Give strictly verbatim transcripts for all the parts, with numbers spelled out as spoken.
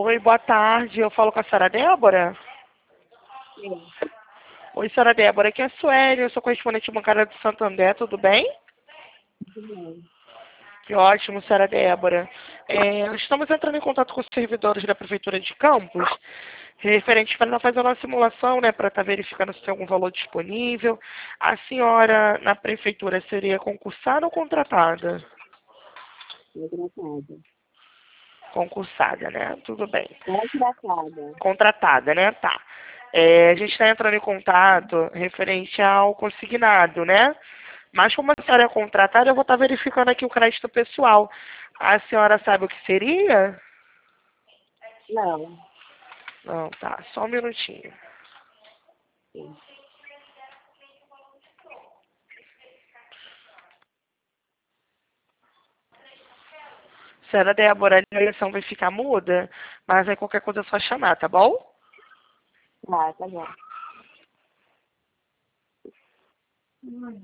Oi, boa tarde. Eu falo com a senhora Débora? Sim. Oi, senhora Débora. Aqui é a Sueli. Eu sou correspondente bancária do Santander. Tudo bem? Tudo bem. Que ótimo, senhora Débora. É, estamos entrando em contato com os servidores da Prefeitura de Campos, referente para nós fazer uma simulação, né, para estar verificando se tem algum valor disponível. A senhora, na Prefeitura, seria concursada ou contratada? Contratada. Concursada, né? Tudo bem. Contratada. Contratada, né? Tá. É, a gente está entrando em contato referente ao consignado, né? Mas como a senhora é contratada, eu vou estar verificando aqui o crédito pessoal. A senhora sabe o que seria? Não. Não, tá. Só um minutinho. Sim. Senhora Débora, a ligação vai ficar muda, mas aí qualquer coisa é só chamar, tá bom? Tá, tá bom. Hum.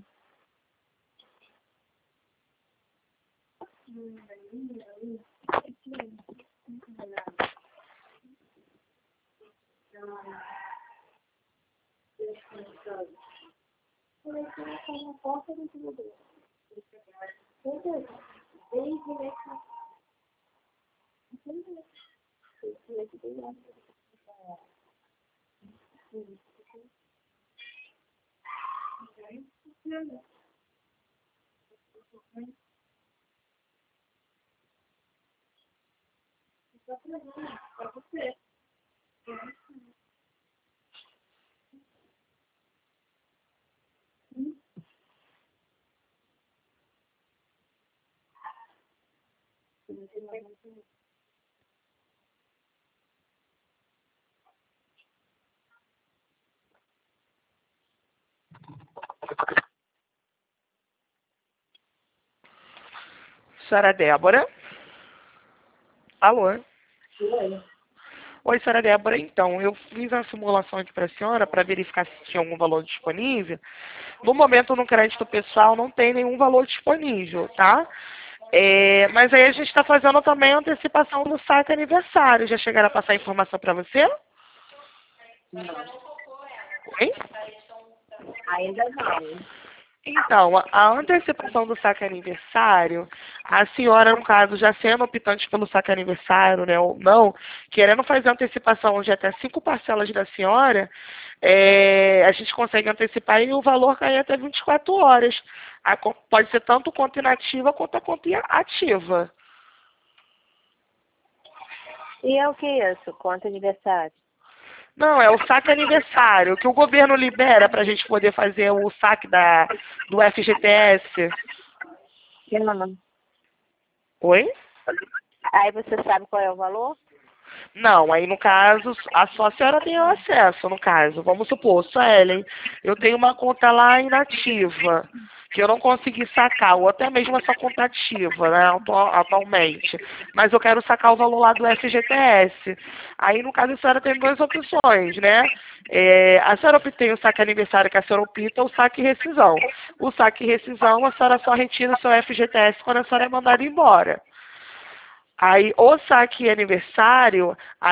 Senhora Débora? Alô? Oi. Oi, senhora Débora. Então, eu fiz uma simulação aqui para a senhora para verificar se tinha algum valor disponível. No momento, no crédito pessoal, não tem nenhum valor disponível, tá? É, mas aí a gente está fazendo também a antecipação do saque aniversário. Já chegaram a passar a informação para você? Não. Oi? Ainda não. Então, a a antecipação do saque aniversário, a senhora, no caso, já sendo optante pelo saque aniversário, né, ou não, querendo fazer a antecipação de até cinco parcelas da senhora, é, a gente consegue antecipar e o valor cai até vinte e quatro horas. A co- pode ser tanto conta inativa quanto a conta ativa. E é o que é isso? Conta aniversário? Não, é o saque aniversário, que o governo libera para a gente poder fazer o saque da, do F G T S. Não. Oi? Aí você sabe qual é o valor? Não, aí no caso, a só a senhora tem acesso, no caso. Vamos supor, Suelen, eu tenho uma conta lá inativa, que eu não consegui sacar, ou até mesmo essa conta ativa, né, atual- atualmente. Mas eu quero sacar o valor lá do F G T S. Aí, no caso, a senhora tem duas opções, né? É, a senhora tem o saque aniversário que a senhora opta, ou o saque rescisão. O saque rescisão, a senhora só retira o seu F G T S quando a senhora é mandada embora. Aí, o saque aniversário,